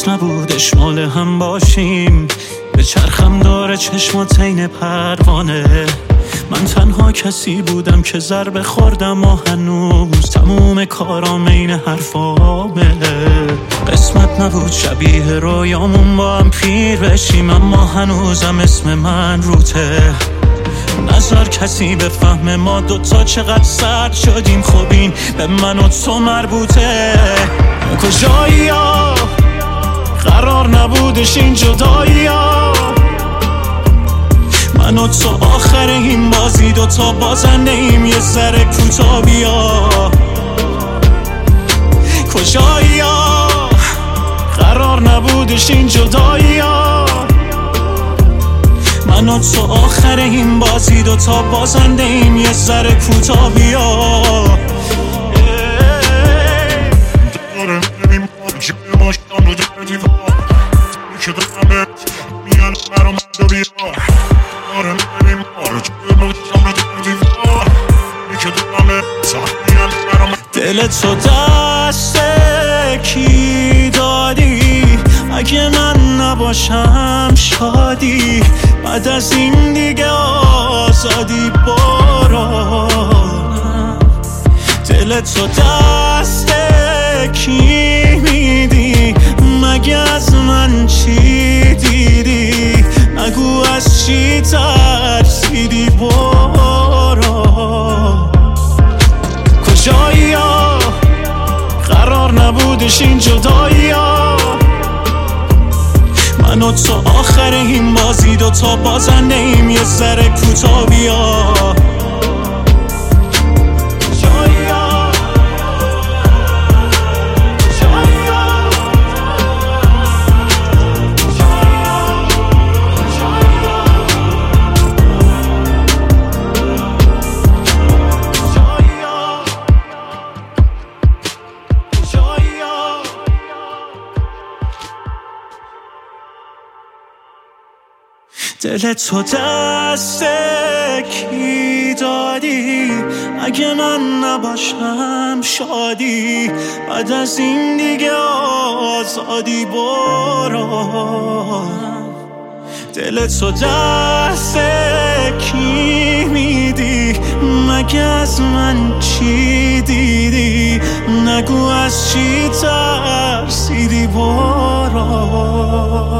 درست نبودش مال هم باشیم، به چرخم داره چشمات عین پروانه. من تنها کسی بودم که ضربه خوردم و هنوز تموم کارام عین حرفامه. قسمت نبود شبیه رویامون با هم پیر بشیم، اما هنوزم اسم من روته. نظر کسی به فهم ما دوتا چقدر سرد شدیم، خب این به من و تو مربوطه. کجایی ها قرار نبودش این جدایی ها، من و تو آخر این بازی دوتا بازنده ایم، یه ذره کوتاه بیا. کجایی ها قرار نبودش این جدایی ها، من و تو آخر این بازی دوتا بازنده ایم، یه ذره کوتاه بیا. دل تو دست کی دادی؟ اگه من نباشم شادی، بعد از این دیگه آزادی برو. دل تو دست کی میدی؟ مگه از من چی دیدی؟ نگو از چی ترسیدی برو. کجایی ها قرار نبودش این جدایی ها، من و تو آخر این بازی دوتا بازنده ایم، یه ذره کوتاه بیا. دل تو دست کی دادی؟ اگه من نباشم شادی، بعد از این دیگه آزادی برو. دل تو دست کی میدی؟ مگه از من چی دیدی؟ نگو از چی ترسیدی برو.